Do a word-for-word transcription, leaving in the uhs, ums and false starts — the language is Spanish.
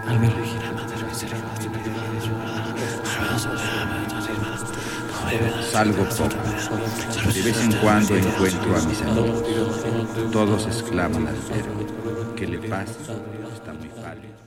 Salgo poco. De vez en cuando encuentro a mis amigos. Todos exclaman al verme. ¿Qué le pasa? Está muy pálido.